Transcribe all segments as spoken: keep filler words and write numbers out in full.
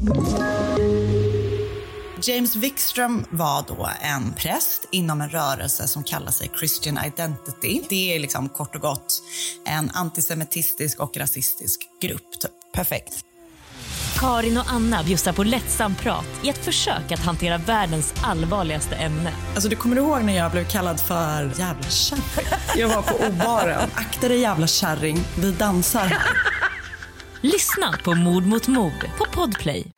James Wikström var då en präst inom en rörelse som kallar sig Christian Identity. Det är liksom kort och gott en antisemitistisk och rasistisk grupp. Typ. Perfekt. Karin och Anna bjussar på lättsam prat i ett försök att hantera världens allvarligaste ämne. Alltså du kommer ihåg när jag blev kallad för jävla kärring? Jag var på O-baren. Akta dig jävla kärring, vi dansar här. Lyssna på Mord mot mord på Podplay.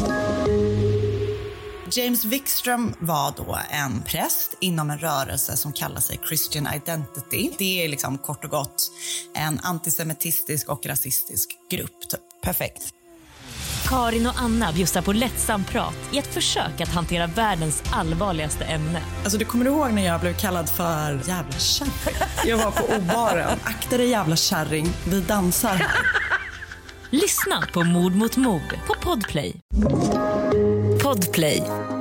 James Wikström var då en präst inom en rörelse som kallar sig Christian Identity. Det är liksom kort och gott en antisemitistisk och rasistisk grupp. Typ. Perfekt. Karin och Anna bjussar på lättsam prat i ett försök att hantera världens allvarligaste ämne. Alltså du kommer ihåg när jag blev kallad för jävla kärring? Jag var på O-baren. Akta dig jävla kärring, vi dansar här. Lyssna på Mord mot mord på Podplay. Podplay.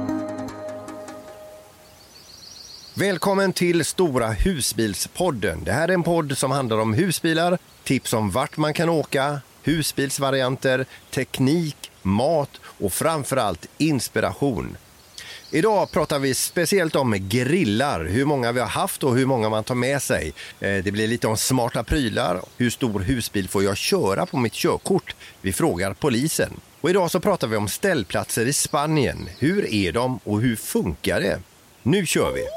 Välkommen till Stora husbilspodden. Det här är en podd som handlar om husbilar, tips om vart man kan åka, husbilsvarianter, teknik, mat och framförallt inspiration. Idag pratar vi speciellt om grillar, hur många vi har haft och hur många man tar med sig. Det blir lite om smarta prylar, hur stor husbil får jag köra på mitt körkort? Vi frågar polisen. Och idag så pratar vi om ställplatser i Spanien. Hur är de och hur funkar det? Nu kör vi!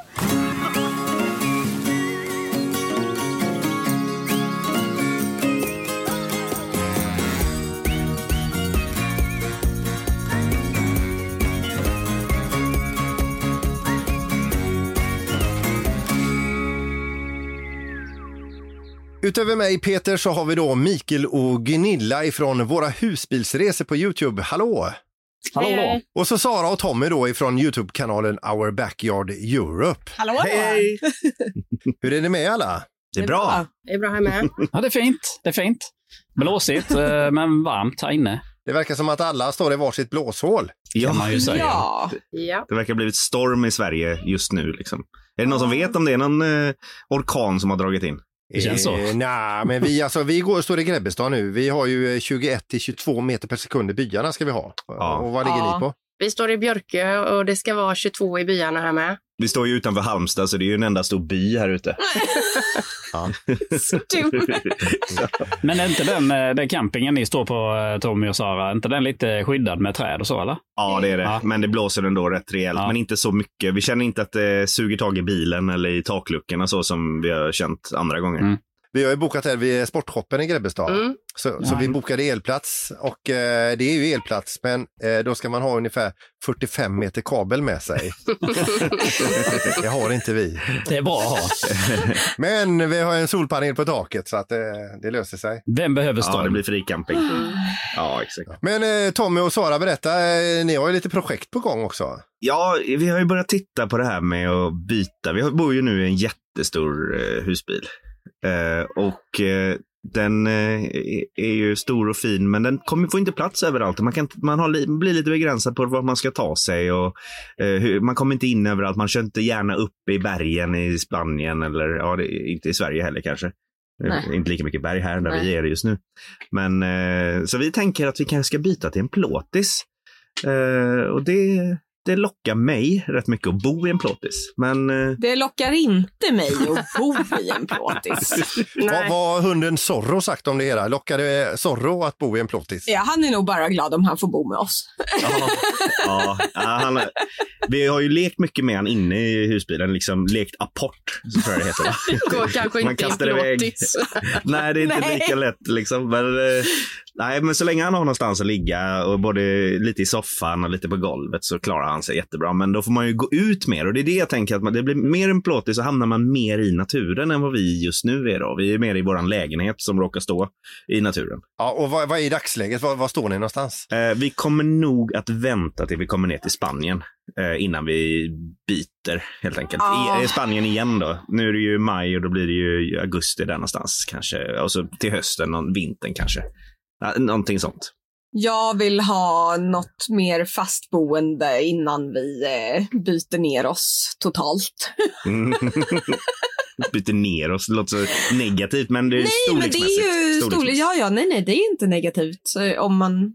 Utöver mig Peter så har vi då Mikael och Gunilla ifrån våra husbilsresor på YouTube. Hallå! Hallå! Och så Sara och Tommy då ifrån YouTube-kanalen Our Backyard Europe. Hallå! Hej! Hur är det med alla? Det är bra. Det är bra här med. Ja, det är fint. Det är fint. Blåsigt men varmt här inne. Det verkar som att alla står i varsitt blåshål. Ja, kan man ju säga. Ja. ja. Det verkar ha blivit storm i Sverige just nu. Liksom. Är det någon som vet om det är någon eh, orkan som har dragit in? Det känns så. Eh, nej, men vi, alltså, vi går och står i Grebbestad nu. Vi har ju tjugoett till tjugotvå meter per sekund i byarna ska vi ha. Ja. Och vad ligger ja. ni på? Vi står i Björkö och det ska vara tjugotvå i byarna här med. Vi står ju utanför Halmstad så det är ju en enda stor by här ute. Ja. Så dum. Men är inte den, den campingen ni står på, Tommy och Sara, inte den lite skyddad med träd och så eller? Ja, det är det. Ja. Men det blåser ändå rätt rejält. Ja. Men inte så mycket. Vi känner inte att det suger tag i bilen eller i takluckorna så som vi har känt andra gånger. Mm. Vi har ju bokat här vid sportshoppen i Grebbestad. Mm. Så, så vi bokade elplats och eh, det är ju elplats men eh, då ska man ha ungefär fyrtiofem meter kabel med sig. Det har inte vi. Det är bra att ha. Men vi har en solpanel på taket så att eh, det löser sig. Vem behöver storm? Ja, det blir fricamping. Mm. Ja, exakt. Men eh, Tommy och Sara, berätta, eh, ni har ju lite projekt på gång också. Ja, vi har ju börjat titta på det här med att byta. Vi bor ju nu i en jättestor eh, husbil. Uh, och uh, den uh, är ju stor och fin men den kommer få inte plats överallt. Man, kan, man har li- blir lite begränsad på vad man ska ta sig och uh, hur, man kommer inte in överallt. Man kör inte gärna upp i bergen i Spanien eller ja, det, inte i Sverige heller kanske. Uh, inte lika mycket berg här där Nej. vi är just nu. Men uh, så vi tänker att vi kanske ska byta till en plåtis. Uh, och det Det lockar mig rätt mycket att bo i en plåtis. Men, eh... det lockar inte mig att bo i en plåtis. Vad har hunden Zorro sagt om det hela? Lockar det Zorro att bo i en plåtis? Ja, han är nog bara glad om han får bo med oss. ja, ja han, vi har ju lekt mycket med han inne i husbilen. Liksom lekt apport, så tror jag det heter. Det går kanske Man inte kastar i en iväg. plåtis. Nej, det är inte Nej. lika lätt liksom. Men, eh, nej, men så länge han har någonstans att ligga och både lite i soffan och lite på golvet så klarar han sig jättebra. Men då får man ju gå ut mer och det är det jag tänker att man, det blir mer en plåtis så hamnar man mer i naturen än vad vi just nu är då. Vi är mer i våran lägenhet som råkar stå i naturen. Ja, och vad, vad är i dagsläget? Var, var står ni någonstans? Eh, vi kommer nog att vänta till vi kommer ner till Spanien eh, innan vi byter helt enkelt. Ah. I, I Spanien igen då. Nu är det ju maj och då blir det ju augusti där någonstans kanske. Och så till hösten, någon vintern kanske. Ja, någonting sånt. Jag vill ha något mer fastboende innan vi eh, byter ner oss totalt. Mm. Byter ner oss, det låter så negativt men det är nej, men det är ju storlek. Ja, ja, nej, nej, det är inte negativt om man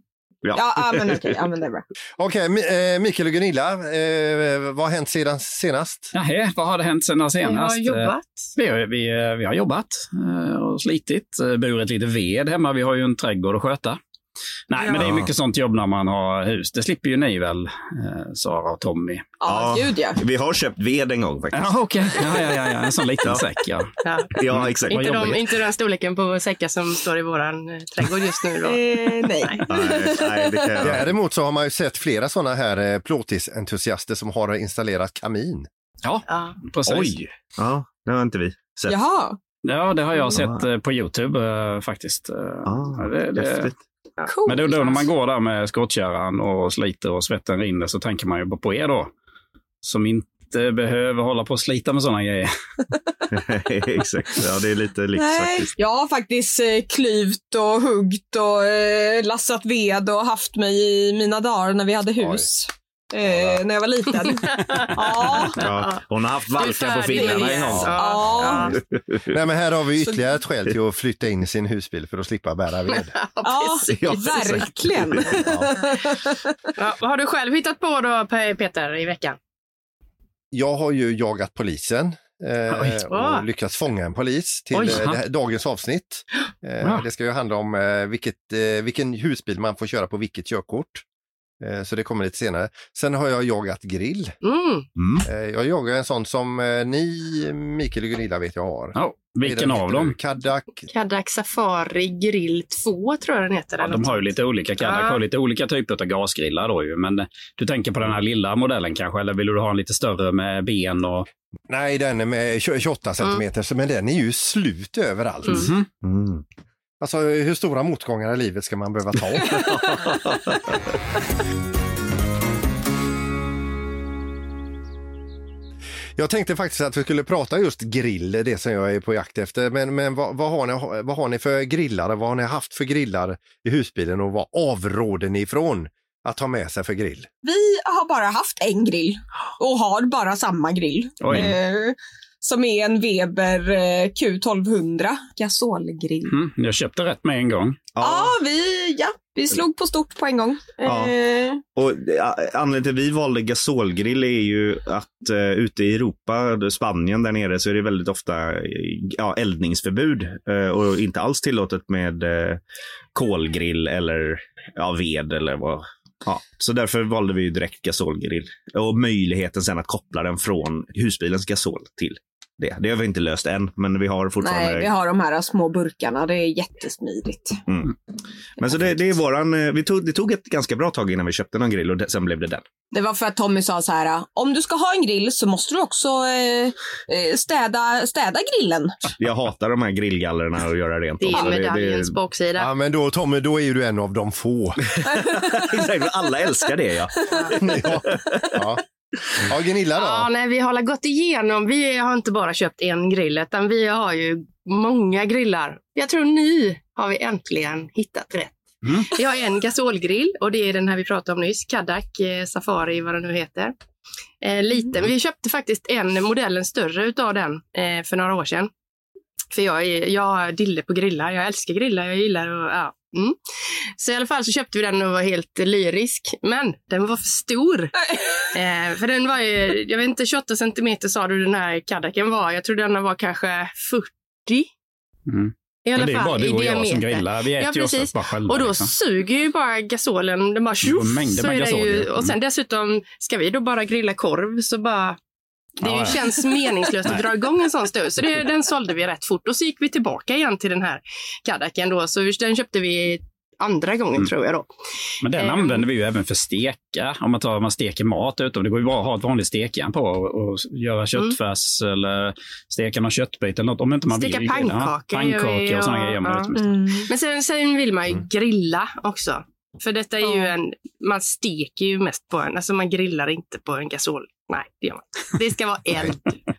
Ja, Ja, ja men okej, ja, men det är bra. Okej, Mi- eh, Mikael och Gunilla, eh, vad har hänt sedan senast? Jaha, vad har det hänt sedan senast? Vi har jobbat. Vi har, vi, vi har jobbat eh, och slitit, eh, burit lite ved hemma. Vi har ju en trädgård att sköta. Nej, Ja. men det är mycket sånt jobb när man har hus. Det slipper ju ni väl, eh, Sara och Tommy. Ja, gud ja. Vi har köpt ved en gång faktiskt. Ja, okej. Ja, ja, ja, ja, en sån liten säck, ja. Ja. Ja, exakt. Inte, Vad de, jobbigt. inte den storleken på säckar som står i våran eh, trädgård just nu då. Eh, nej. Nej, nej, det kan jag... Däremot så har man ju sett flera sådana här eh, plåtisentusiaster som har installerat kamin. Ja, Ja. precis. Oj! Ja, det har inte vi sett. Jaha, Ja, det har jag sett eh, på YouTube eh, faktiskt. Eh, Ah, ja, det, det, häftigt. cool. men då, då när man går där med skottkärran och sliter och svetten rinner så tänker man ju på er då. Som inte behöver hålla på och slita med sådana grejer. Exakt, ja det är lite likt Nej, faktiskt. jag har faktiskt eh, klyvt och huggt och eh, lassat ved och haft mig i mina dagar när vi hade hus. Eh, när jag var liten. Ja. Ja, hon har haft Du är valkar på färdig fingrarna med en det. gång. Ja. Nej, men här har vi ytterligare ett skäl till att flytta in i sin husbil för att slippa bära ved. Ja, Ja, verkligen. Ja, vad har du själv hittat på då, Pe- Peter, i veckan? Jag har ju jagat polisen eh, Oj. och lyckats fånga en polis till Oj. eh, det här, dagens avsnitt. Eh, Ja. Det ska ju handla om eh, vilket, eh, vilken husbil man får köra på vilket körkort. Eh, så det kommer lite senare. Sen har jag jagat grill. Mm. Eh, jag jagar en sån som eh, ni, Mikael och Gunilla, vet jag har. Ja, vilken av dem? Cadillac. Cadillac Safari Grill två tror jag den heter. Ja, eller de något har ju sånt. lite olika, Cadillac Ja. har lite olika typer av gasgrillar då ju. Men du tänker på den här lilla modellen kanske, eller vill du ha en lite större med ben och... Nej, den är med tjugoåtta centimeter, men den är ju slut överallt. Mm. Mm. Alltså, hur stora motgångar i livet ska man behöva ta? Jag tänkte faktiskt att vi skulle prata just grill, det som jag är på jakt efter. Men, men vad, vad, har ni, vad har ni för grillar? Vad har ni haft för grillar i husbilen och vad avråder ni ifrån att ta med sig för grill? Vi har bara haft en grill och har bara samma grill. Oj. Eh, som är en Weber eh, Q tolvhundra gasolgrill. Mm, jag köpte rätt med en gång. Ja, vi, ja, vi slog på stort på en gång. Ja. Eh, Och ja, anledningen till att vi valde gasolgrill är ju att uh, ute i Europa, Spanien där nere, så är det väldigt ofta ja, eldningsförbud uh, och inte alls tillåtet med uh, kolgrill eller ja, ved eller vad. Ja, så därför valde vi ju direkt gasolgrill och möjligheten sen att koppla den från husbilens gasol till det. Det har vi inte löst än, men vi har fortfarande... nej, vi har de här små burkarna. Det är jättesmidigt. Mm. Men så det, det är våran... Vi tog, det tog ett ganska bra tag innan vi köpte någon grill och det, sen blev det den. Det var för att Tommy sa så här: om du ska ha en grill så måste du också eh, städa, städa grillen. Jag hatar de här grillgallerna och göra rent. Det också. är medaljens det, baksida. Ja, men då Tommy, då är ju du en av de få. Exakt, alla älskar det, ja. ja. Ja. Ja, Gunilla då? Ja, nej, vi har gått igenom. Vi har inte bara köpt en grill, utan vi har ju många grillar. Jag tror nu har vi äntligen hittat rätt. Mm. Vi har en gasolgrill och det är den här vi pratade om nyss. Cadillac eh, Safari, vad den nu heter. Eh, liten. Vi köpte faktiskt en modellen större utav den eh, för några år sedan. För jag är jag dille på grillar. Jag älskar grillar. Jag gillar att... Ja. Mm. Så i alla fall så köpte vi den och var helt lyrisk. Men den var för stor. eh, för den var ju, jag vet inte, tjugoåtta centimeter sa du den här Cadillacen var. Jag tror den var kanske fyrtio. Mm. I alla Men det är fall bara du i och jag som diameter. grillar. Vi äter Ja, ju oftast precis. bara själva. Och då liksom. suger ju bara gasolen. Den bara Det går tjoff, mängder så med är det gasol, ju. ja. Och sen dessutom ska vi då bara grilla korv så bara... Det Ja, ja. känns meningslöst att dra igång en sån stund. Så det, den sålde vi rätt fort. Och så gick vi tillbaka igen till den här Cadillacen då. Så den köpte vi andra gången Mm. tror jag då. Men den Ehm. använder vi ju även för steka. Om man tar om man steker mat utom. Det går ju bara att ha ett vanligt stekjärn på och, och göra köttfärs eller steka någon köttbit eller något. Om inte man Steka vill. pannkakor Ja, pannkakor gör vi, och sådana ja, grejer. Man ja. vet. Mm. Men sen, sen vill man ju grilla också. För detta är ju en... Man steker ju mest på en... Alltså man grillar inte på en gasol. Nej, det gör man. Det ska vara eld.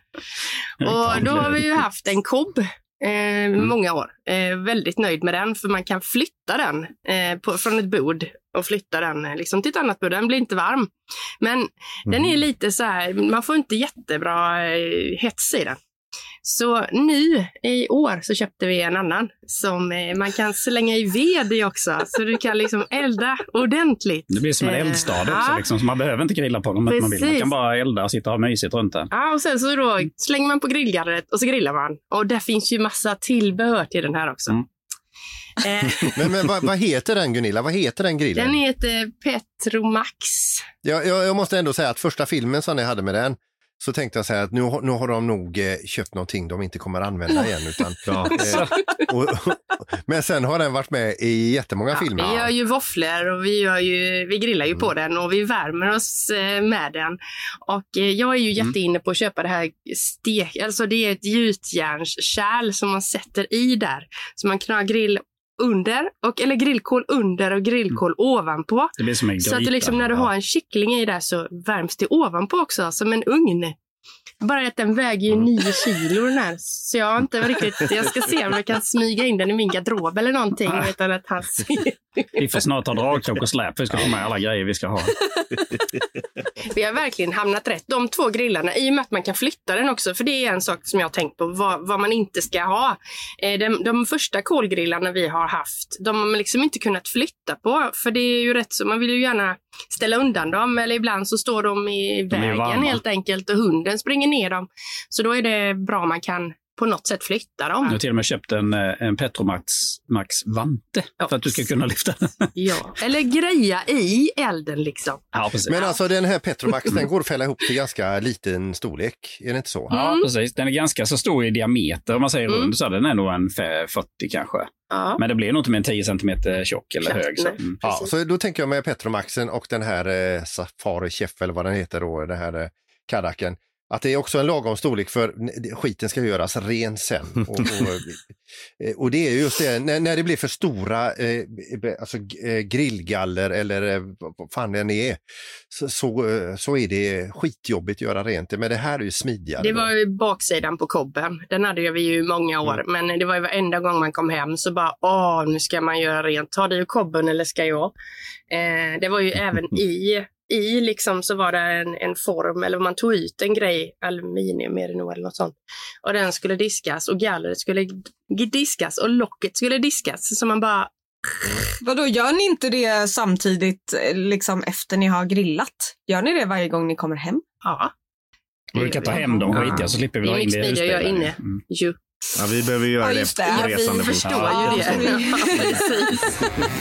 Och då har vi ju haft en kobb eh, många år. Eh, väldigt nöjd med den. För man kan flytta den eh, på, från ett bord och flytta den eh, liksom till ett annat bord. Den blir inte varm. Men den är lite så här... Man får inte jättebra eh, hets i den. Så nu i år så köpte vi en annan som eh, man kan slänga i ved i också. Så du kan liksom elda ordentligt. Det blir som en eh, eldstad också. Ja. Liksom, så man behöver inte grilla på dem. Man, vill. Man kan bara elda och sitta och ha mysigt runt det. Ja, och sen så då slänger man på grillgallret och så grillar man. Och där finns ju massa tillbehör till den här också. Mm. Eh, Men, men vad, vad heter den, Gunilla? Vad heter den grillen? den heter Petromax. Jag, jag, jag måste ändå säga att första filmen som ni hade med den, så tänkte jag säga att nu, nu har de nog eh, köpt någonting de inte kommer använda igen. Utan, Ja. eh, och, och, men sen har den varit med i jättemånga Ja, filmer. vi gör ju våfflor och vi, gör ju, vi grillar ju på den och vi värmer oss eh, med den. Och eh, jag är ju Mm. jätteinne på att köpa det här stek, alltså det är ett gjutjärnskärl som man sätter i där. Så man kan ha grill under, och, eller grillkål under och grillkål mm. ovanpå. Det blir som en så att gryta. du liksom, när du har en kyckling i där så värms det ovanpå också, som en ugn. Bara att den väger ju nio kilo den här. Så jag har inte riktigt, jag ska se om jag kan smyga in den i min garderob eller någonting utan att han ser. Vi får snart ha dragkrok och släp för vi ska få med alla grejer vi ska ha. Vi har verkligen hamnat rätt. De två grillarna, i och med att man kan flytta den också, för det är en sak som jag har tänkt på, vad, vad man inte ska ha. De, de första kolgrillarna vi har haft, de har man liksom inte kunnat flytta på, för det är ju rätt så, man vill ju gärna ställa undan dem, eller ibland så står de i De är vägen varma. helt enkelt och hunden springer ner dem. Så då är det bra om man kan på något sätt flytta dem. Jag har till och med köpt en, en Petromax Max vante Ja. för att du ska kunna lyfta den. Ja, eller greja i elden liksom. Ja, precis. Men alltså den här Petromax, den går att fälla ihop till ganska liten storlek. Är det inte så? Ja, precis. Den är ganska så stor i diameter om man säger Mm. rund, så den är nog en fyrtio kanske. Ja. Men det blir nog inte mer än tio centimeter tjock eller Tjock, hög. Så. nej. Mm. Ja, så då tänker jag med Petromaxen och den här eh, Safari Chef eller vad den heter då, den här eh, Kadaken. Att det är också en lagom storlek, för skiten ska göras ren sen. Och, och, och det är just det, när, när det blir för stora eh, alltså, eh, grillgaller eller eh, vad fan det än är, så, så, så är det skitjobbigt att göra rent det. Men det här är ju smidigare. Det då. var ju baksidan på kobben. Den hade vi ju många år. Mm. Men det var ju varenda gång man kom hem så bara, åh, nu ska man göra rent. Tar du kobben eller ska jag? Eh, det var ju även i... I liksom så var det en, en form, eller man tog ut en grej, aluminium är det nog eller något sånt. Och den skulle diskas och gallret skulle diskas och locket skulle diskas. Så man bara... Vadå, gör ni inte det samtidigt liksom efter ni har grillat? Gör ni det varje gång ni kommer hem? Ja. Vi kan ta hem dem skitiga så slipper vi Det ha är in det i mycket smidigare att göra husbilen. inne. Mm. Jo. Ja, vi behöver göra Ja, det just det. på Ja, vi resande fot. förstår Ja, ju det. Ja, precis.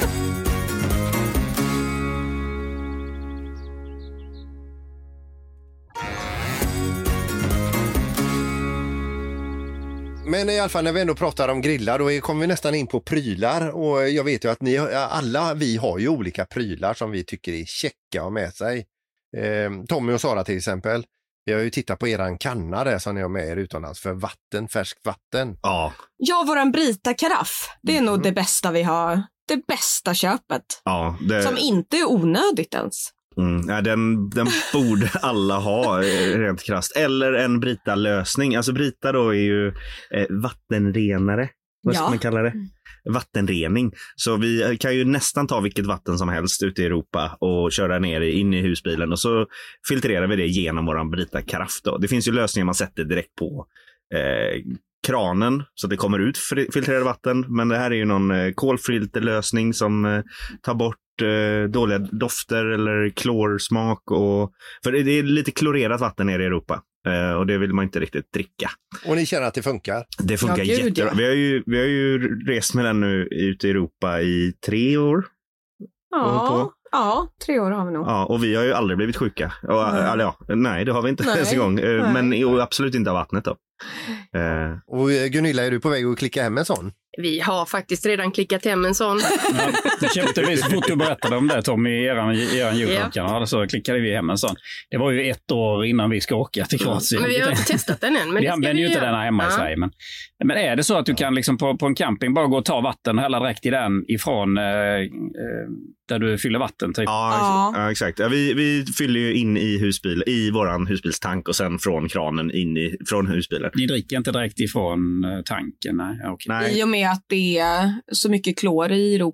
Men i alla fall när vi ändå pratar om grillar, då kommer vi nästan in på prylar. Och jag vet ju att ni, alla vi har ju olika prylar som vi tycker är käcka att ha med sig. Eh, Tommy och Sara till exempel. Vi har ju tittat på eran kanna där som ni har med er utomlands för vatten, färskt vatten. Ja, Ja, våran Brita-karaff. Det är nog det bästa vi har. Det bästa köpet. ja. Det, Som inte är onödigt ens. mm, ja den, den borde alla ha eh, rent krasst. Eller en Brita-lösning. Alltså Brita då är ju eh, vattenrenare. Vad ska Ja. man kalla det? Vattenrening. Så vi kan ju nästan ta vilket vatten som helst ute i Europa och köra ner in i husbilen och så filtrerar vi det genom våran Brita karaff då. Det finns ju lösningar man sätter direkt på eh, kranen så att det kommer ut fri- filtrerat vatten, men det här är ju någon eh, kolfilterlösning som eh, tar bort eh, dåliga dofter eller klorsmak och för det, det är lite klorerat vatten nere i Europa. Uh, och det vill man inte riktigt dricka. Och ni känner att det funkar? Det funkar Ja, gud, jättebra. ja. Vi har, ju, vi har ju rest med den nu ute i Europa i tre år. Ja, ja, tre år har vi nog. Ja, och vi har ju aldrig blivit sjuka. Och, Nej. eller, ja, nej, det har vi inte Nej, ens en gång. Uh, nej. men och absolut inte av vattnet då. Uh, Och Gunilla, är du på väg att klicka hem en sån? Vi har faktiskt redan klickat hem en sån. Ja, det köpte vi så fort du berättade om det, Tom, i eran, i eran YouTube-kanal, så klickade vi hem en sån. Det var ju ett år innan vi ska åka till Kroatien. Men vi har inte testat den än. Men vi det ska använder ju inte göra. den här hemma i Ja. Sverige. Men, men är det så att du kan liksom på, på en camping bara gå och ta vatten och hälla direkt i den ifrån eh, eh, där du fyller vatten? Typ. ja, Ja. ja, exakt. Ja, vi, vi fyller ju in i husbil, i våran husbilstank och sen från kranen in i, från husbilen. Ni dricker inte direkt ifrån eh, tanken? Nej, ja, okej. Nej. I och med att det är så mycket klor i Europa.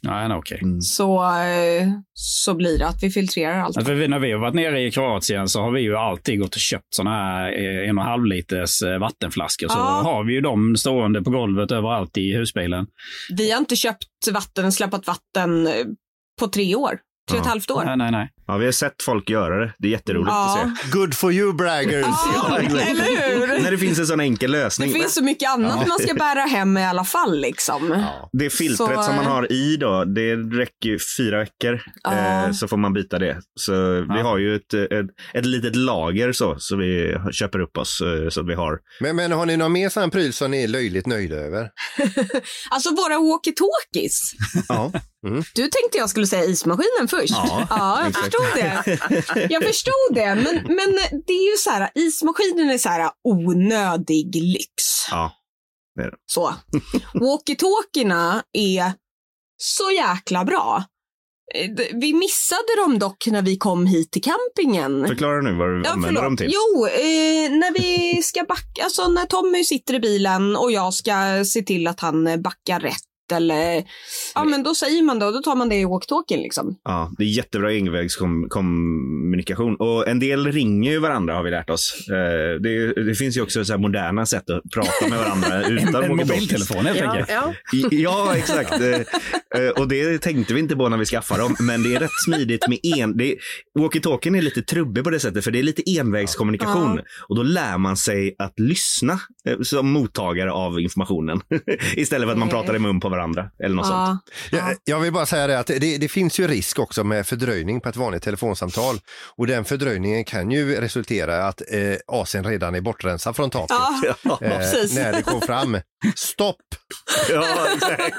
Nej, nej, okej. Mm. så, eh, så blir det att vi filtrerar allt. Alltså, vi, när vi har varit nere i Kroatien så har vi ju alltid gått och köpt såna här eh, en och en halv liters eh, vattenflaskor. Så Ja. har vi ju dem stående på golvet överallt i husbilen. Vi har inte köpt vatten, släppt vatten eh, på tre år. Tre och ett Ja. halvt år. Nej, nej, nej. Ja, vi har sett folk göra det. Det är jätteroligt Ja. att se. Good for you, braggers! Ja, eller hur? När det finns en sån enkel Det lösning. finns så mycket annat man ska bära hem i alla fall liksom. Det filtret Så, som man eh, har i då, det räcker ju fyra veckor. Ja. Eh, så får man byta det. Så vi har ju ett, ett, ett litet lager så, så vi köper upp oss eh, så vi har. Men, men har ni någon mer sån pryl som ni är löjligt nöjda över? Alltså våra walkie-talkies. Ja. Du tänkte jag skulle säga ismaskinen först. Ja, ja jag exakt. förstod det. Jag förstod det. Men, men det är ju så här, ismaskinen är så här onödig lyx. Ja, det är det. Så. Walkie-talkierna är så jäkla bra. Eh, d- Vi missade dem dock när vi kom hit till campingen. Förklara nu vad du Ja, använder förlåt. dem till. Jo, eh, när vi ska backa, alltså när Tommy sitter i bilen och jag ska se till att han backar rätt eller, ja men då säger man det och då tar man det i walkie-talkien liksom. Ja, det är jättebra envägskommunikation. Och en del ringer ju varandra har vi lärt oss. Eh, det, det finns ju också så här moderna sätt att prata med varandra utan En walkie-talkies. mobiltelefon helt Ja, enkelt. ja. Ja, exakt. Eh, eh, och det tänkte vi inte på när vi skaffade dem, men det är rätt smidigt med en... Det, walkie-talkien är lite trubbig på det sättet, för det är lite envägskommunikation. Och då lär man sig att lyssna eh, som mottagare av informationen. Istället för att man pratar i mun på varandra eller något sånt. Jag, jag vill bara säga det att det, det finns ju risk också med fördröjning på ett vanligt telefonsamtal. Och den fördröjningen kan ju resultera i att eh, A C:n redan är bortrensad från taket. Ja, eh, precis. när det kom fram. Stopp! Ja, exakt.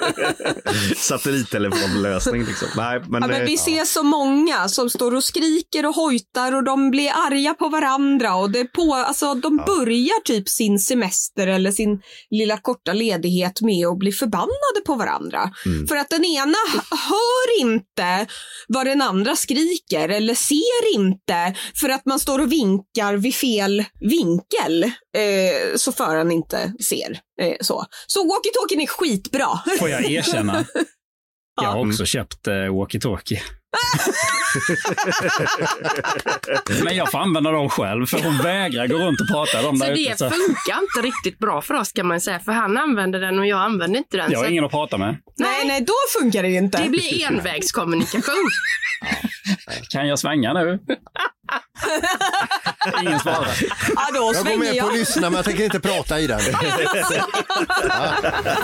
Satellittelefonlösning liksom. Nej, men, Ja, men eh, vi ser så många som står och skriker och hojtar och de blir arga på varandra och det på, alltså, de börjar typ sin semester eller sin lilla korta ledighet med att bli förbannade på varandra. Mm. För att den ena h- hör inte vad den andra skriker eller ser inte för att man står och vinkar vid fel vinkel eh, så föraren inte ser. Eh, så så walkie-talkien är skitbra. Får jag erkänna? Jag har också köpt eh, walkie-talkie. Men jag får använda dem själv för hon vägrar gå runt och prata dem Så där det ute. Så funkar inte riktigt bra för oss kan man säga. För han använder den och jag använder inte den. jag har Så ingen att prata med. Nej, nej, då funkar det ju inte. det blir envägskommunikation. Kan jag svänga nu? Ingen svarar. Ja, då Jag går svänger med på jag. att lyssna, men jag tänker inte prata i den. Ja.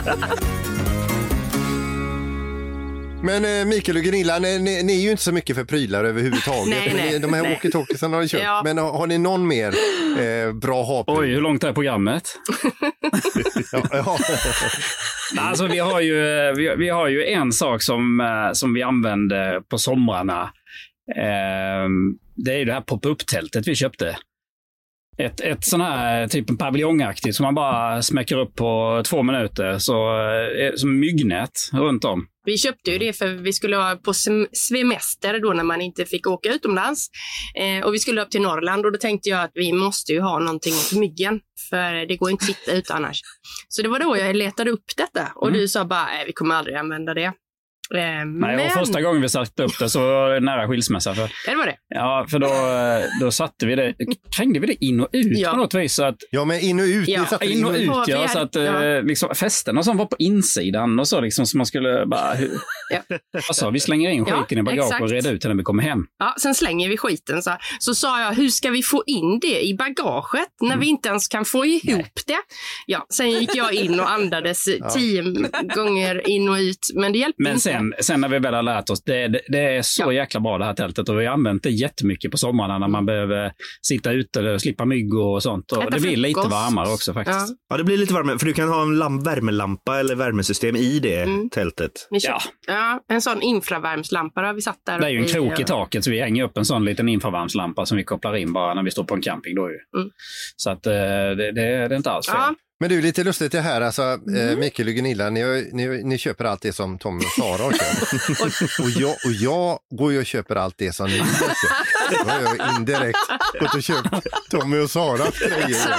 Men eh, Mikael och Gunilla, ni, ni, ni är ju inte så mycket för prylar överhuvudtaget. Nej, nej, Ni- De här nej. walkie-talkiesarna har ni köpt. Ja. Men har, har ni någon mer eh, bra ha-pryl? Oj, hur långt är programmet? Ja, ja. Nej, alltså, vi, har ju, vi, vi har ju en sak som, eh, som vi använder på somrarna. Eh, det är ju det här pop-up-tältet vi köpte. Ett, ett sån här typ en paviljongaktigt som man bara smäcker upp på två minuter. Så, eh, som myggnät runt om. Vi köpte ju det för vi skulle ha på sem- semester då när man inte fick åka utomlands. Eh, och vi skulle upp till Norrland och då tänkte jag att vi måste ju ha någonting åt myggen. För det går inte att sitta ute annars. Så det var då jag letade upp detta. Och Mm. du sa bara, nej vi kommer aldrig använda det. Eh, Nej, men... och första gången vi satte upp det så var det nära skilsmässa. För, Ja, det var det. ja, för då, då satte vi det, krängde vi det in och ut Ja. på något vis. Så att, ja, men in och ut. Ja, Ni satte in och ut, Ja, ja, vi så att hade- eh, liksom, festerna som var på insidan och så, liksom, så man skulle bara... Hur, Ja. alltså, vi slänger in Ja, skiten i bagaget exakt. och reder ut den när vi kommer hem. Ja, sen slänger vi skiten. Så, så sa jag, hur ska vi få in det i bagaget när Mm. vi inte ens kan få ihop det? Ja, sen gick jag in och andades tio gånger in och ut, men det hjälpte Men inte. sen, sen när vi väl har lärt oss, det, det, det är så Ja. jäkla bra det här tältet och vi har använt det jättemycket på sommarna när man behöver sitta ute och slippa mygg och sånt. Och Äta det blir lite frukost. varmare också faktiskt. Ja. ja, det blir lite varmare, för du kan ha en lamp, värmelampa eller värmesystem i det Mm. tältet. Vi köpte, ja. en sån infravärmslampa har vi satt där. Det är ju en uppe krok i och- taket så vi hänger upp en sån liten infravärmslampa som vi kopplar in bara när vi står på en camping. Då ju. Mm. Så att eh, det, det, det är inte alls fel. Ja, Men det är ju lite lustigt det här, alltså, Mm. eh, Mikael och Gunilla, ni, ni, ni köper allt det som Tommy och Sara har köpt. och, jag, och jag går ju och köper allt det som ni har köpt. Då har jag indirekt gått och köpt Tommy och Saras grejer.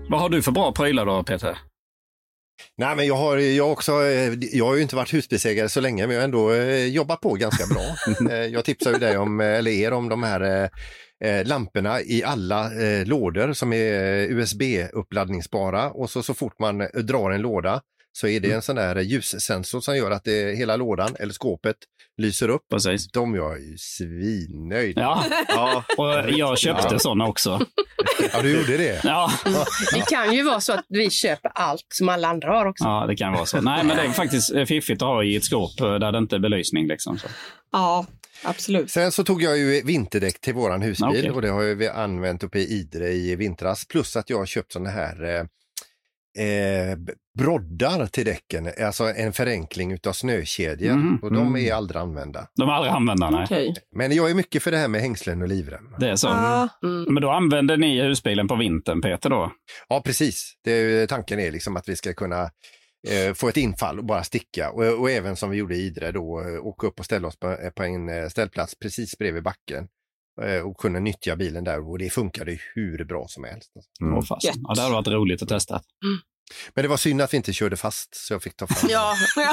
Vad har du för bra prylar då, Peter? Nej, men jag har, jag, också, jag har ju inte varit husbilsägare så länge, men jag har ändå eh, jobbat på ganska bra. eh, jag tipsar ju dig om, eller er om de här eh, lamporna i alla eh, lådor som är U S B-uppladdningsbara, och så, så fort man drar en låda så är det en sån där ljussensor som gör att det, hela lådan eller skåpet lyser upp. Precis. De är ju svinnöjd. Ja, ja. Och jag köpte ja. såna också. Ja, du gjorde det. Ja. Det kan ju vara så att vi köper allt som alla andra har också. Ja, det kan vara så. Nej, men det är faktiskt fiffigt att ha i ett skåp där det inte är belysning. Liksom, så. Ja, absolut. Sen så tog jag ju vinterdäck till våran husbil, okay. och det har vi använt uppe i Idre i vintras. Plus att jag har köpt såna här eh, eh, broddar till däcken, alltså en förenkling utav snökedjor, mm, och de är aldrig använda. De är aldrig använda, nej. Okay. Men jag är mycket för det här med hängslen och livrem. Det är så. Mm. Men då använder ni husbilen på vintern, Peter, då? Ja, precis. Det, tanken är liksom att vi ska kunna eh, få ett infall och bara sticka. Och, och även som vi gjorde i Idre då, åka upp och ställa oss på, på en ställplats precis bredvid backen. Och kunna nyttja bilen där, och det funkade hur bra som helst. Mm. Oh, ja, det hade varit roligt att testa. Mm. Men det var synd att vi inte körde fast, så jag fick ta fram. Ja,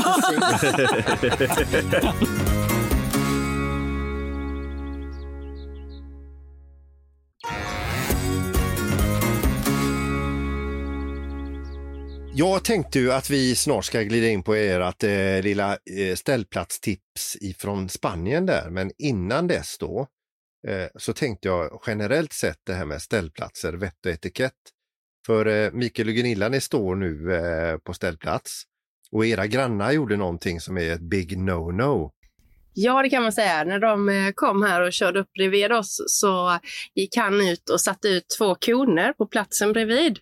Jag tänkte ju att vi snart ska glida in på ert eh, lilla eh, ställplatstips ifrån Spanien där, men innan dess då eh, så tänkte jag generellt sett det här med ställplatser, vett och etikett. För eh, Mikael och Gunilla, ni står nu eh, på ställplats, och era grannar gjorde någonting som är ett big no-no. Ja, det kan man säga. När de kom här och körde upp bredvid oss så gick han ut och satte ut två koner på platsen bredvid.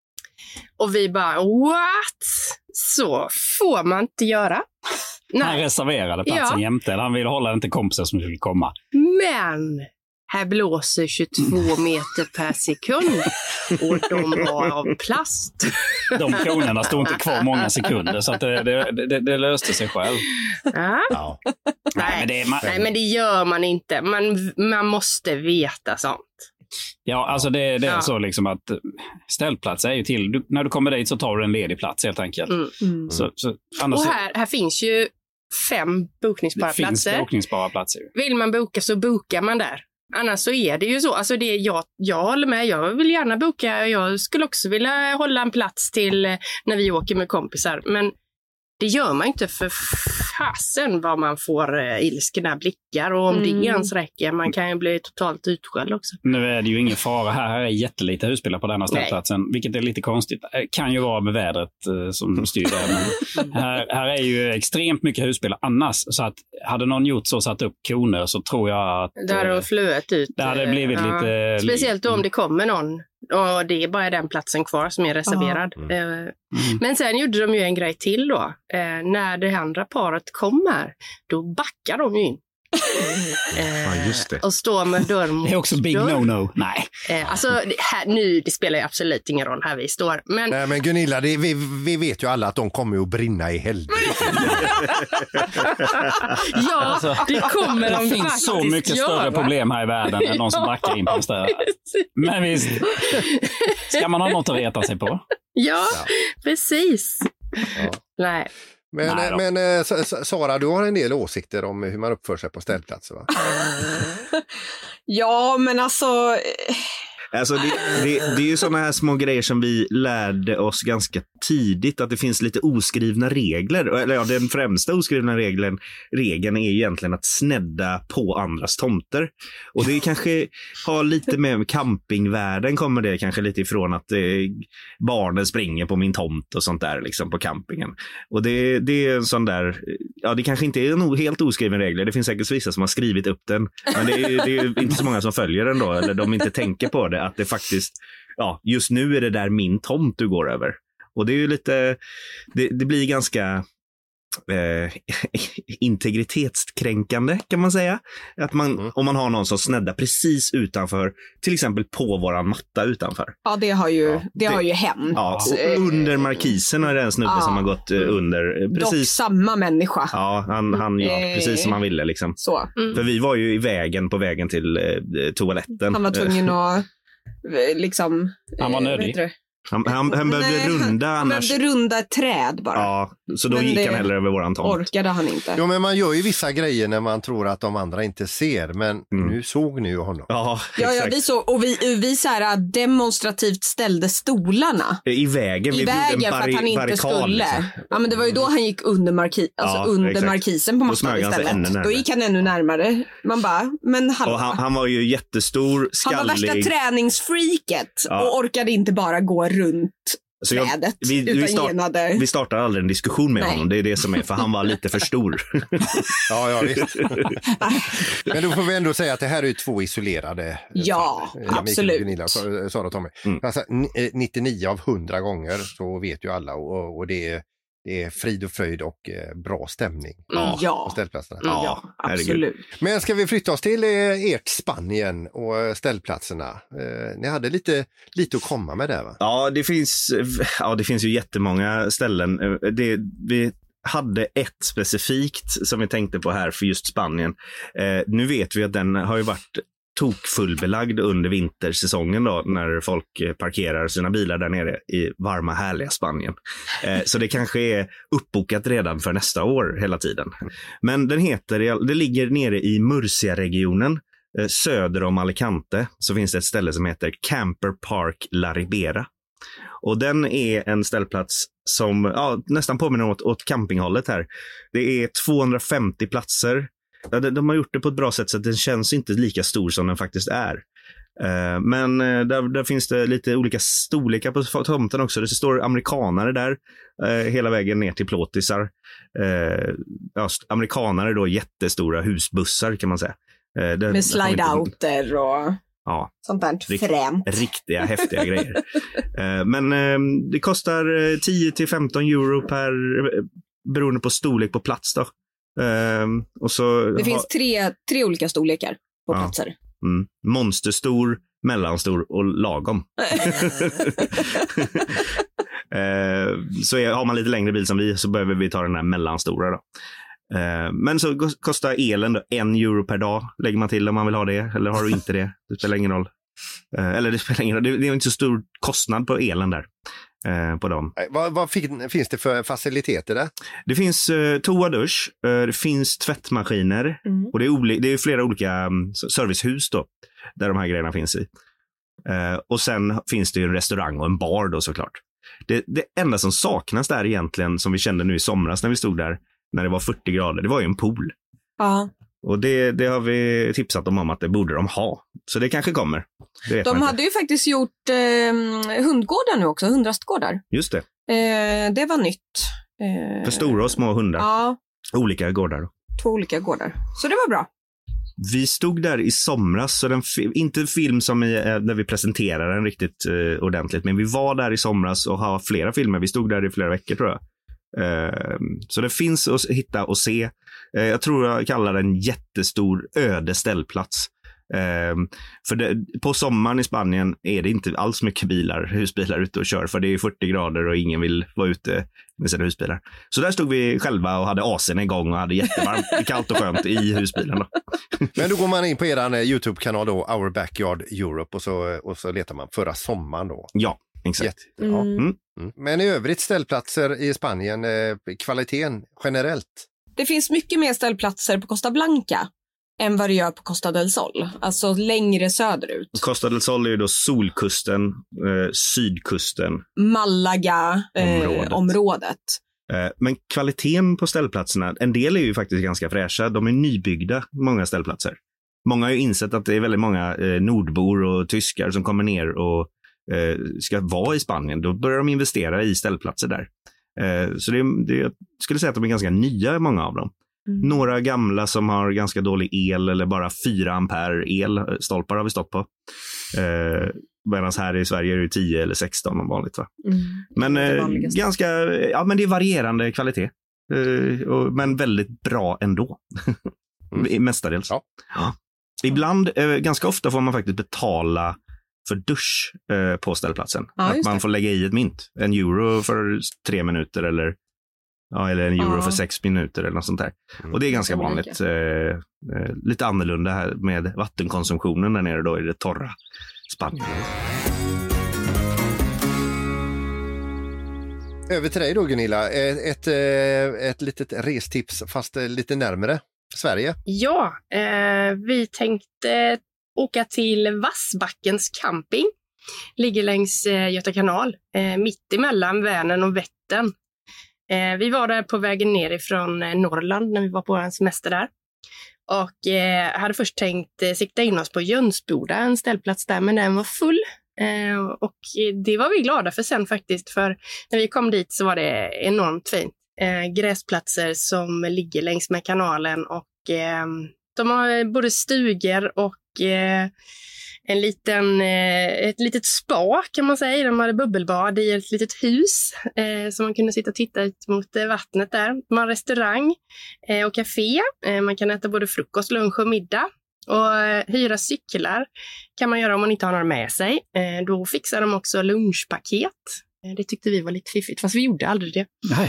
Och vi bara, what? Så får man inte göra. Nej. Han reserverade platsen ja. jämte. Han ville hålla den till kompisar som skulle komma. Men här blåser tjugotvå meter per sekund. Och de var av plast. De konerna stod inte kvar många sekunder, så att det, det, det, det löste sig själv. Ja. Ja. Nej, Nej, men det, man... Nej, men det gör man inte. Man, man måste veta sånt. Ja, alltså det, det är ja. så liksom att ställplats är ju till, du, när du kommer dit så tar du en ledig plats helt enkelt. Mm. Mm. Så, så, annars och här, här finns ju fem bokningsbara det platser. Finns bokningsbara platser. Vill man boka så bokar man där. Annars så är det ju så. Alltså det, jag, jag håller med, jag vill gärna boka. Jag skulle också vilja hålla en plats till när vi åker med kompisar. Men det gör man inte, för fasen vad man får eh, ilskna blickar, och om mm. det ens räcker, man kan ju bli totalt utskälld också. Nu är det ju ingen fara här, här är jättelite husbilar på denna ställplatsen, vilket är lite konstigt. Det kan ju vara med vädret eh, som styr det, men här, här är ju extremt mycket husbilar annars, så att hade någon gjort så, satt upp koner, så tror jag att det hade flöt ut. Det hade blivit ja. lite... Speciellt då om det kommer någon. Och det är bara den platsen kvar som är reserverad. Mm. Mm. Men sen gjorde de ju en grej till då. Eh, när det andra paret kommer, då backar de ju in. eh, ja, just det. Och står med dörren mot det är också big no-no. Nej. Eh, alltså, här, nu, det spelar ju absolut ingen roll här vi står. Men, Nej, men Gunilla, det, vi, vi vet ju alla att de kommer att brinna i helvete. Ja, alltså, det kommer de Det finns så mycket göra. Större problem här i världen än de som backar in på en ställe. Men visst, ska man ha något att reta sig på? Ja, ja. precis. Ja. Nej. Men, Nej men Sara, du har en del åsikter om hur man uppför sig på ställplatser, va? Ja, men alltså... Alltså det, det, det är ju sådana här små grejer som vi lärde oss ganska tidigt, att det finns lite oskrivna regler. Eller ja, den främsta oskrivna regeln, regeln är egentligen att snedda på andras tomter. Och det kanske har lite med campingvärlden, kommer det kanske lite ifrån att eh, barnen springer på min tomt och sånt där liksom på campingen. Och det, det är en sån där, ja det kanske inte är en helt oskriven regel, det finns säkert vissa som har skrivit upp den, men det är, det är inte så många som följer den då, eller de inte tänker på det. Att det faktiskt, ja, just nu är det där min tomt du går över. Och det är ju lite, det, det blir ganska eh, integritetskränkande kan man säga. Att man, mm. om man har någon som sneddar precis utanför, till exempel på våran matta utanför. Ja, det har ju, ja, det, det har ju hänt. Ja, och under markisen är det en snubbe ja. som har gått under. Precis. Dock samma människa. Ja, han, han ja, precis som han ville liksom. Så. Mm. För vi var ju i vägen, på vägen till eh, toaletten. Han var tvungen att liksom... Han var nödig. Han, han, han behövde Nej, runda han, annars. Han behövde runda ett träd bara. Ja, så då Men gick det han hellre över våran tomt. Orkade han inte. Jo, men man gör ju vissa grejer när man tror att de andra inte ser. Men Mm. nu såg ni ju honom. Ja, Ja, ja, exakt. vi så, och vi, vi så här demonstrativt ställde stolarna I vägen. i vi vägen gjorde en för att barri- han inte barrikad, skulle. liksom. Ja, men det var ju då han gick under, marki, alltså Ja, under exakt. markisen på Då mattan smög han sig ännu istället. närmare. Då gick han ännu närmare. Man bara, men hallå. Och han, han var ju jättestor, skallig. Han var värsta träningsfreaket Ja. och orkade inte bara gå runt Så jag- trädet vi- utan vi start- genade. Vi startar aldrig en diskussion med Nej. honom. Det är det som är, för han var lite för stor. Ja, ja, visst. Men då får vi ändå säga att det här är ju två isolerade. Ja, fall. Mikael, absolut. Gunilla, Sara och Tommy. Mm. Alltså, n- eh, nittionio av hundra gånger så vet ju alla och, och det, är, det är frid och fröjd och eh, bra stämning på Ja, ställplatserna. Ja, herregud. absolut. Men ska vi flytta oss till eh, ert Spanien och eh, ställplatserna? Eh, ni hade lite, lite att komma med där, va? Ja, det finns, ja, det finns ju jättemånga ställen. Det, vi hade ett specifikt som vi tänkte på här för just Spanien. Eh, nu vet vi att den har ju varit tokfullbelagd under vintersäsongen då, när folk eh, parkerar sina bilar där nere i varma, härliga Spanien. Eh, så det kanske är uppbokat redan för nästa år hela tiden. Men den heter, det ligger nere i Murcia-regionen. Eh, söder om Alicante så finns det ett ställe som heter Camper Park La Ribera. Och den är en ställplats som ja, nästan påminner åt, åt campinghållet här. Det är tvåhundrafemtio platser. Ja, de, de har gjort det på ett bra sätt så att den känns inte lika stor som den faktiskt är. Eh, men eh, där, där finns det lite olika storlekar på tomten också. Det står amerikanare där eh, hela vägen ner till plåtisar. Eh, ja, amerikanare då, jättestora husbussar kan man säga. Eh, där, Med slide-outer och ja, sånt där Rikt- främt. riktiga häftiga grejer. Eh, men eh, det kostar eh, tio till femton euro per, eh, beroende på storlek på plats då. Eh, och så Det ha- finns tre, tre olika storlekar på Ja. platser. mm, monsterstor, mellanstor och lagom. eh, så är, har man lite längre bil som vi så behöver vi ta den här mellanstora då. Eh, men så kos- kostar elen då en euro per dag. Lägger man till om man vill ha det. Eller har du inte det? Det spelar ingen roll. Eh, eller det spelar ingen roll. Det, det är inte så stor kostnad på elen där. Eh, på dem. Nej, Vad, vad fin, finns det för faciliteter där? Det finns eh, toa, dusch. Eh, det finns tvättmaskiner. Mm. Och det är, oli- det är flera olika um, servicehus då. Där de här grejerna finns i. Eh, och sen finns det ju en restaurang och en bar då såklart. Det, det enda som saknas där egentligen, som vi kände nu i somras när vi stod där, när det var fyrtio grader, det var ju en pool. Ja. Och det, det har vi tipsat dem om att det borde de ha. Så det kanske kommer. Det vet De man inte. hade ju faktiskt gjort eh, hundgårdar nu också, hundrastgårdar. Just det. Eh, det var nytt. Eh, För stora och små hundar. Ja, Olika gårdar. två olika gårdar. Så det var bra. Vi stod där i somras, så den fi- inte en film som i, eh, där vi presenterar den riktigt eh, ordentligt, men vi var där i somras och har flera filmer. Vi stod där i flera veckor tror jag. Eh, så det finns att hitta och se. Eh, jag tror jag kallar den jättestor öde ställplats. Eh, för det, på sommaren i Spanien är det inte alls mycket bilar, husbilar ute och kör, för det är fyrtio grader och ingen vill vara ute med sina husbilar. Så där stod vi själva och hade A C:n igång och hade jättevarmt, kallt och skönt i husbilen då. Men då går man in på er YouTube-kanal då, Our Backyard Europe, och så, och så letar man förra sommaren då. Ja, exakt. Jätte, ja. Mm. Mm. Mm. Men i övrigt ställplatser i Spanien, eh, kvaliteten generellt? Det finns mycket mer ställplatser på Costa Blanca än vad det gör på Costa del Sol. Alltså längre söderut. Costa del Sol är ju då solkusten, eh, sydkusten. Malaga-området. Eh, området. Eh, men kvaliteten på ställplatserna, en del är ju faktiskt ganska fräscha. De är nybyggda, många ställplatser. Många har ju insett att det är väldigt många eh, nordbor och tyskar som kommer ner och eh, ska vara i Spanien. Då börjar de investera i ställplatser där. Eh, så det, det, jag skulle säga att de är ganska nya, många av dem. Mm. Några gamla som har ganska dålig el eller bara fyra ampere elstolpar har vi stått på. Eh, Medan här i Sverige är det tio eller sexton om vanligt. Va? Mm. Men Det är det eh, vanligaste. ganska, ja men det är varierande kvalitet. Eh, och, men väldigt bra ändå. Mm. Mestadels. Ja. Ja. Ibland, eh, ganska ofta får man faktiskt betala för dusch eh, på ställplatsen. Ja, att just man det. får lägga i ett mynt. En euro för tre minuter eller, ja, eller en euro Ja. för sex minuter eller något sånt där. Mm. Och det är ganska Det är vanligt. Eh, eh, lite annorlunda här med vattenkonsumtionen där nere då i det torra Spanien. Över till dig då Gunilla, ett, ett, ett litet restips fast lite närmare Sverige. Ja, eh, vi tänkte åka till Vassbackens camping. Ligger längs eh, Göta kanal, eh, mitt emellan Vänern och Vättern. Eh, vi var där på vägen ner ifrån eh, Norrland när vi var på en semester där. Och eh, hade först tänkt eh, sikta in oss på Jönsboda, en ställplats där, men den var full. Eh, och det var vi glada för sen faktiskt, för när vi kom dit så var det enormt fint. Eh, gräsplatser som ligger längs med kanalen och eh, de har både stugor och eh, en liten, eh, ett litet spa kan man säga. De hade bubbelbad i ett litet hus eh, så man kunde sitta och titta ut mot eh, vattnet där. De har restaurang eh, och café. Eh, man kan äta både frukost, lunch och middag. Och eh, hyra cyklar kan man göra om man inte har några med sig. Eh, då fixar de också lunchpaket. Eh, det tyckte vi var lite fiffigt, fast vi gjorde aldrig det. Nej.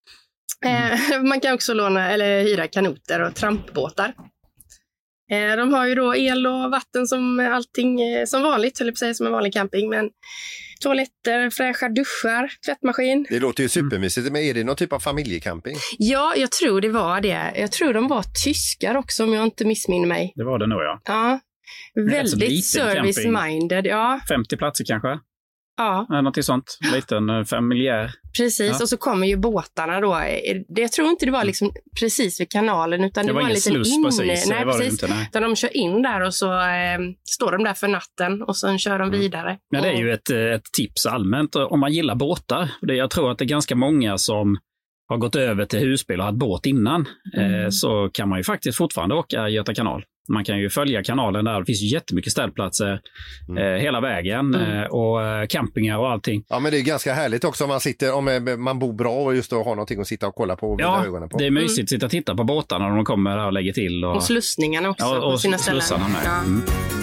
Eh, man kan också låna eller hyra kanoter och trampbåtar. Eh, de har ju då el och vatten som allting eh, som vanligt, eller på sig som en vanlig camping, men toaletter, fräscha duschar, tvättmaskin. Det låter ju supermysigt, men är det någon typ av familjecamping? Ja, jag tror det var det. Jag tror de var tyskar också om jag inte missminner mig. Det var det nog, ja. Ja, väldigt service-minded. Ja. femtio platser kanske? Ja. Något sånt. Liten familjär. Precis, ja. Och så kommer ju båtarna då. Det, jag tror inte det var liksom precis vid kanalen, utan det, det var, var en liten sluss in... precis. Nej, det var precis. Det inte, nej. Utan de kör in där och så eh, står de där för natten och sen kör de vidare. Men det är ju ett, ett tips allmänt om man gillar båtar. Det, jag tror att det är ganska många som har gått över till husbil och haft båt innan. Mm. Eh, så kan man ju faktiskt fortfarande åka Göta kanal. Man kan ju följa kanalen där. Det finns ju jättemycket ställplatser mm. eh, hela vägen mm. eh, och eh, campingar och allting. Ja, men det är ganska härligt också om man sitter, om man bor bra och just då har någonting att sitta och kolla på och ja, ögonen på. Det är mysigt att sitta och titta på båtarna när de kommer där och lägger till. Och, och slussningarna också ja, och på sina ställen. Med. Ja. Mm.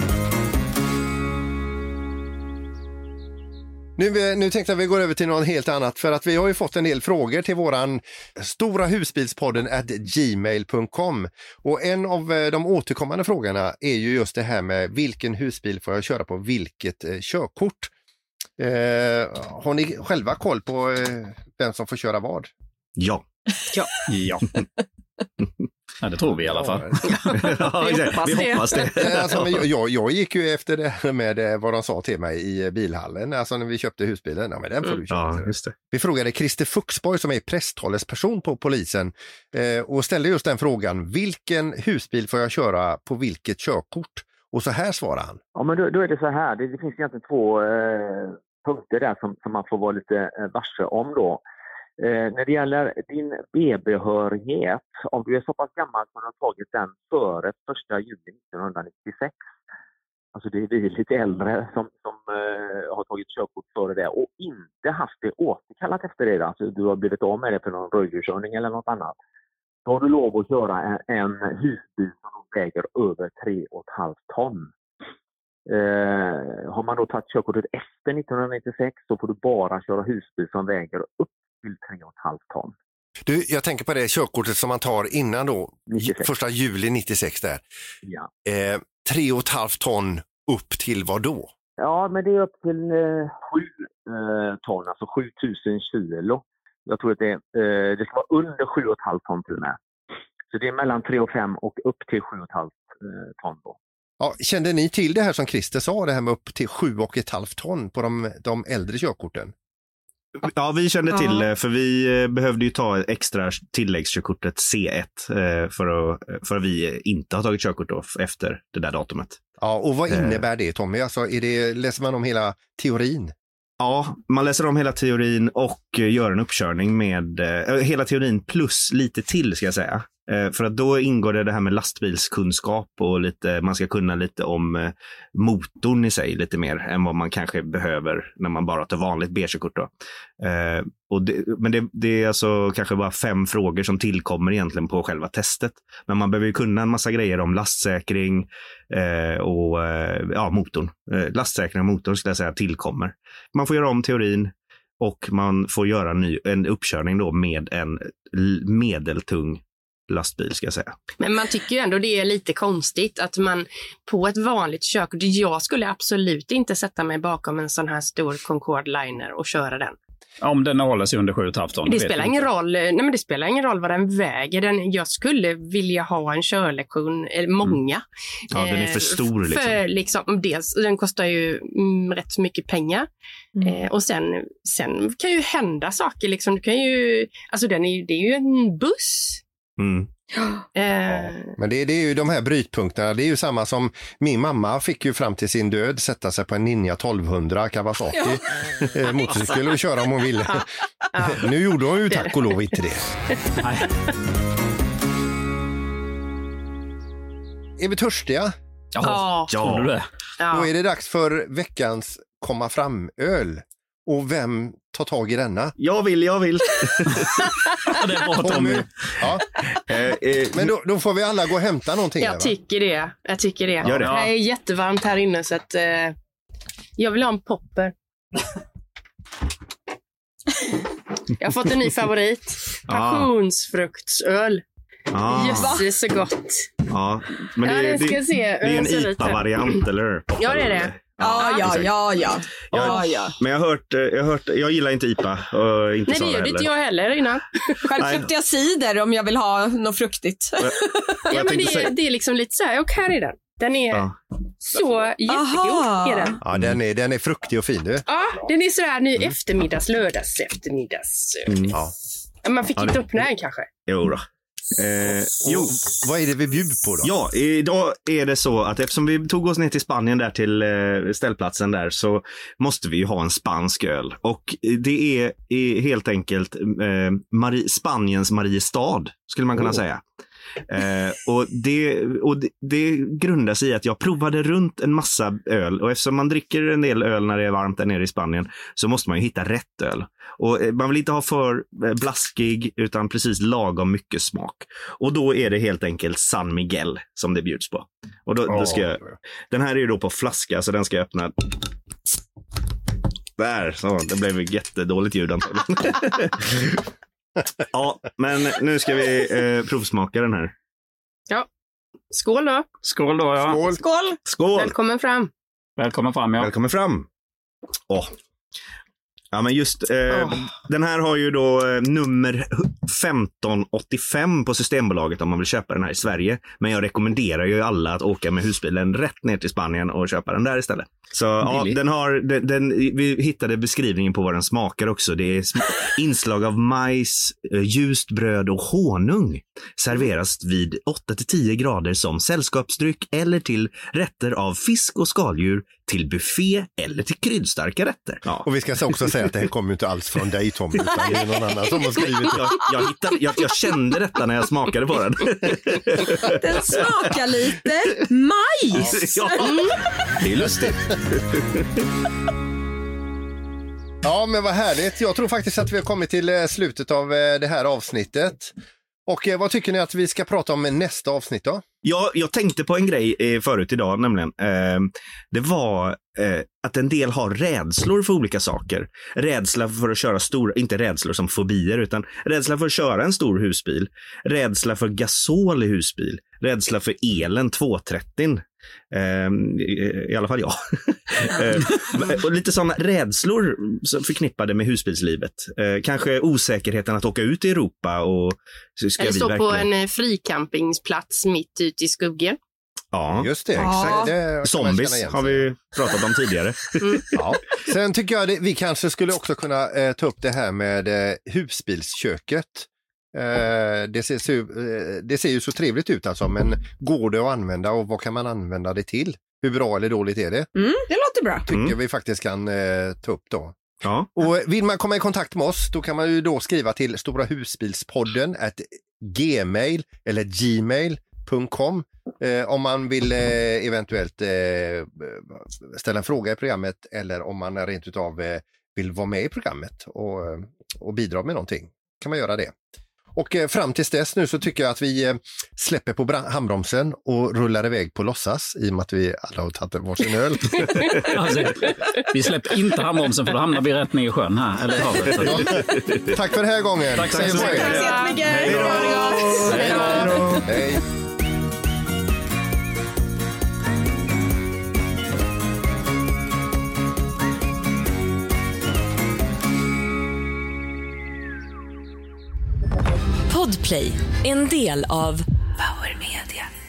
Nu, nu tänkte jag att vi går över till något helt annat, för att vi har ju fått en del frågor till våran stora husbilspodden at gmail punkt com, och en av de återkommande frågorna är ju just det här med vilken husbil får jag köra på vilket eh, körkort. Eh, har ni själva koll på eh, vem som får köra vad? Ja. Ja. Ja. Ja, det tror vi i alla fall. Ja, vi hoppas det. Vi hoppas det. Alltså, jag, jag gick ju efter det här med vad de sa till mig i bilhallen, alltså när vi köpte husbilen. Ja, men den får du köra. Ja, just det. Vi frågade Christer Fuxborg som är presstalesperson på polisen eh, och ställde just den frågan: vilken husbil får jag köra på vilket körkort? Och så här svarar han. Ja, men då, då är det så här. Det, det finns egentligen två eh, punkter där som, som man får vara lite eh, varse om då. Eh, när det gäller din B-behörighet, om du är så pass gammal som du har tagit den före första juli nittonhundranittiosex, alltså det är vi lite äldre som, som eh, har tagit körkort före det och inte haft det återkallat efter det, alltså du har blivit av med det för någon röjkörning eller något annat, då har du lov att köra en, en husbil som väger över tre och ett halvt ton. Eh, har man då tagit körkortet efter nittonhundranittiosex så får du bara köra husbil som väger upp till tre och ett halvt ton. Du, jag tänker på det körkortet som man tar innan då, nittiosex. Första juli nittiosex där. Ja. Eh, tre och ett halvt ton upp till vad då? Ja, men det är upp till eh, sju eh, ton, alltså sjutusen kilo. Jag tror att det, eh, det ska vara under sju och ett halvt ton till och med. Så det är mellan tre och fem och upp till sju och ett halvt eh, ton då. Ja, kände ni till det här som Christer sa, det här med upp till sju och ett halvt ton på de, de äldre körkorten? Ja, vi kände till det, för vi behövde ju ta extra tilläggskörkortet C ett för att, för att vi inte har tagit körkort då efter det där datumet. Ja, och vad innebär det, Tommy? Alltså, är det, läser man om hela teorin? Ja, man läser om hela teorin och gör en uppkörning med eh, hela teorin plus lite till, ska jag säga. Eh, för att då ingår det det här med lastbilskunskap och lite, man ska kunna lite om eh, motorn i sig lite mer än vad man kanske behöver när man bara tar vanligt B-körkort då. Eh, och det, men det, det är alltså kanske bara fem frågor som tillkommer egentligen på själva testet. Men man behöver ju kunna en massa grejer om lastsäkring eh, och eh, ja, motorn. Eh, lastsäkring och motorn skulle jag säga tillkommer. Man får göra om teorin och man får göra en, ny, en uppkörning då med en medeltung lastbil, ska jag säga. Men man tycker ju ändå det är lite konstigt att man på ett vanligt körkort, jag skulle absolut inte sätta mig bakom en sån här stor Concorde Liner och köra den. Om den håller sig under sju komma fem ton. Det spelar ingen roll. Nej, men det spelar ingen roll vad den väger. Den, jag skulle vilja ha en körlektion, eller många. Mm. Ja, den är för stor liksom. För liksom, dels, den kostar ju mm, rätt så mycket pengar. Mm. Eh, och sen, sen kan ju hända saker liksom. Du kan ju, alltså den är ju, det är ju en buss. Mm. Ja, men det, det är ju de här brytpunkterna, det är ju samma som min mamma fick ju fram till sin död sätta sig på en Ninja tolvhundra Kawasaki ja. motorcykel och köra om hon ville. Ja. Ja. Nu gjorde hon ju tack och lov inte det. Nej. Är vi törstiga? Ja, ja. Det. Ja. Då är det dags för veckans komma fram öl. Och vem tar tag i denna? Jag vill, jag vill. Det är bra, Tommy. Ja. Eh, eh, Men då, då får vi alla gå och hämta någonting. Jag här, tycker det. Jag tycker det. Gör det. Det är jättevarmt här inne så att eh, jag vill ha en popper. Jag har fått en ny favorit. Passionsfruktsöl. Ah. Jösses så gott. Ja, men det, ja, det, det, det är en I P A-variant, eller? Ja, det är det. Ja, ja, ja, ja. ja, ja. Men jag har hört, jag har hört, jag gillar inte I P A. Och inte Nej, det gjorde inte jag heller innan. Själv köpte jag cider om jag vill ha något fruktigt. Och jag, och ja, men det, säga... det är liksom lite så här, och här är den. Den är ja. så jättegod. Är den. Ja, den är, den är fruktig och fin. Du. Ja, den är så här nu mm. eftermiddags, lördags, eftermiddags. Mm. Ja. Man fick ja, inte det... öppna den kanske. Jo då. Eh, jo. Vad är det vi bjuder på då? Ja, idag är det så att eftersom vi tog oss ner till Spanien där till eh, ställplatsen där så måste vi ju ha en spansk öl. Och det är, är helt enkelt eh, Marie, Spaniens Mariestad skulle man kunna oh. säga. Eh, och det, och det, det grundar sig i att jag provade runt en massa öl och eftersom man dricker en del öl när det är varmt där nere i Spanien så måste man ju hitta rätt öl och eh, man vill inte ha för eh, blaskig utan precis lagom mycket smak och då är det helt enkelt San Miguel som det bjuds på och då, oh. då ska jag, den här är ju då på flaska så den ska jag öppna där, så det blev ett jättedåligt ljud antagligen. Ja, men nu ska vi eh, provsmaka den här. Ja, skål då. Skål då, ja. Skål. Skål. Skål. Välkommen fram. Välkommen fram, ja. Välkommen fram. Åh. Ja, men just eh, oh. den här har ju då eh, nummer femton åttiofem på Systembolaget om man vill köpa den här i Sverige. Men jag rekommenderar ju alla att åka med husbilen rätt ner till Spanien och köpa den där istället. Så ja, den har, den, den, vi hittade beskrivningen på vad den smakar också. Det är inslag av majs, ljust bröd och honung. Serveras vid åtta till tio grader som sällskapsdryck eller till rätter av fisk och skaldjur till buffé eller till kryddstarka rätter. Ja. Och vi ska också säga att det här kommer inte alls från dig, Tom, utan det är någon annan som har skrivit. Jag, jag, hittade, jag, jag kände detta när jag smakade på den. Den smakar lite majs. Ja, det är lustigt. Ja, men vad härligt. Jag tror faktiskt att vi har kommit till slutet av det här avsnittet. Och vad tycker ni att vi ska prata om nästa avsnitt då? Ja, jag tänkte på en grej eh, förut idag nämligen. Eh, det var eh, att en del har rädslor för olika saker. Rädsla för att köra stora, inte rädslor som fobier utan rädsla för att köra en stor husbil. Rädsla för gasol i husbil. Rädsla för elen tvåhundratrettio. Eh, I alla fall jag. eh, och lite sådana rädslor förknippade med husbilslivet. Eh, kanske osäkerheten att åka ut i Europa och ska eller vi stå verkligen... på en frikampingsplats mitt ute i skuggen. Ja, just det. Ja. Exakt. Det zombies har vi pratat om tidigare. Mm. Ja. Sen tycker jag att vi kanske skulle också kunna eh, ta upp det här med eh, husbilsköket. Eh, det, ser, så, eh, det ser ju så trevligt ut alltså, men går det att använda och vad kan man använda det till? Hur bra eller dåligt är det? Mm, det låter bra. Tycker mm. vi faktiskt kan eh, ta upp då. Ja. Och vill man komma i kontakt med oss, då kan man ju då skriva till storahusbilspodden at gmail eller gmail punkt com eh, om man vill eh, eventuellt eh, ställa en fråga i programmet eller om man rent utav eh, vill vara med i programmet och, och bidra med någonting. Kan man göra det. Och eh, fram tills dess nu så tycker jag att vi eh, släpper på bra- handbromsen och rullar iväg på låtsas i och med att vi alla har tagit varsin öl. Alltså, vi släpper inte handbromsen för då hamnar vi rätt ner i sjön här. Eller havet. Ja. Tack för den här gången. Tack så mycket. Tack så jättemycket. Hej då. Hej då. Hej. Podplay, en del av Power Media.